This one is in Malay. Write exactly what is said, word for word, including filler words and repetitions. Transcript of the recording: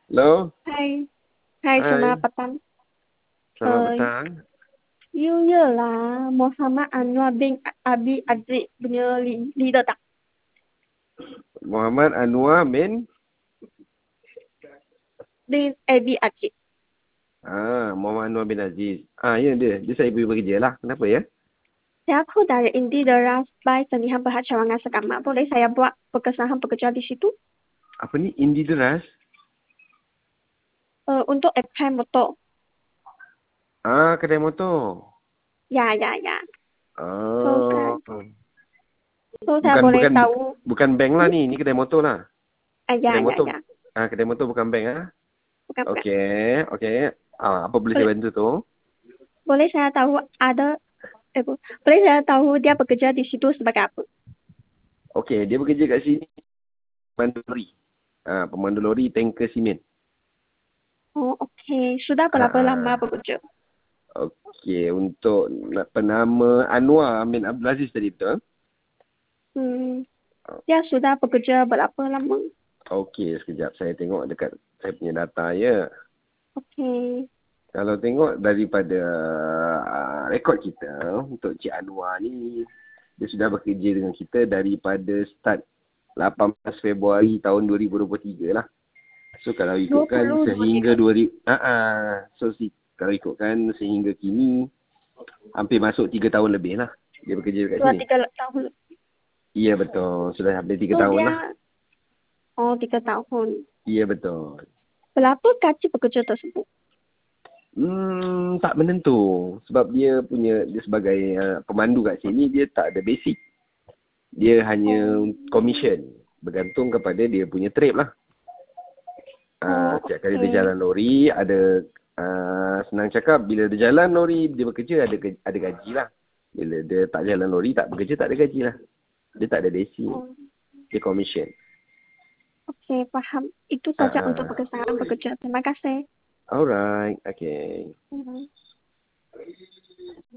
Halo, Hai, hai selamat hai, petang. selamat Eh, petang. you lah Muhammad Anwar bin Abi Adrik punya li- leader tak? Muhammad Anwar bin Bin Abi Adrik. ah, Muhammad Anwar bin Aziz. Ah, ya dia. Dia saya pergi bekerja lah. Kenapa ya? Saya aku dari Indi Deras by Senihan Perhatian Segama. Boleh saya buat perkesahan pekerja di situ? Apa ni? Indi Deras? Eh, untuk apply motor. Ah, kedai motor. Ya, ya, ya. So saya, Oh, so saya bukan boleh bukan bu- tahu. bukan bank lah Hmm? ni. Ni kedai motor lah. Ah, ya, Kedai ya, motor. ya. Ah, kedai motor bukan bank ah. Bukan, bukan. Okey, okey. Ah, apa boleh saya Boleh, bantu tu? boleh saya tahu ada, eh, bu- boleh saya tahu dia bekerja di situ sebagai apa? Okey, dia bekerja kat sini pemandu lori. Ah, pemandu lori tanker simen. Oh, okey. Sudah Ah, berapa lama ah. bekerja? Okey, untuk na- penama Anwar bin Abdul Aziz tadi betul? Hmm, dia sudah bekerja berapa lama? Okey, sekejap saya tengok dekat saya punya data ya. Okey. Kalau tengok daripada uh, rekod kita untuk Cik Anwar ni, dia sudah bekerja dengan kita daripada start lapan belas Februari tahun dua ribu dua puluh tiga lah. So kalau ikutkan dua puluh dua sehingga tiga. dua ribu, uh, uh, so si, kalau ikutkan sehingga kini, hampir masuk tiga tahun lebih lah dia bekerja dekat Dua sini. tiga tahun. Iya betul, sudah hampir tiga So tahun lah. dia, oh tiga tahun. Iya betul. Berapa gaji pekerja tersebut? Hmm, tak menentu. Sebab dia punya, dia sebagai uh, pemandu kat sini, dia tak ada basic. Dia Oh, hanya commission. Bergantung kepada dia punya trip lah. Uh, oh setiap kali dia okey. jalan lori, ada, uh, senang cakap, bila dia jalan lori, dia bekerja, ada ada gaji lah. Bila dia tak jalan lori, tak bekerja, tak ada gaji lah. Dia tak ada basic. Oh, Dia commission. okey, faham. Itu Uh, saja untuk uh. pekerjaan pekerja. Terima kasih. Alright, okay. Hmm.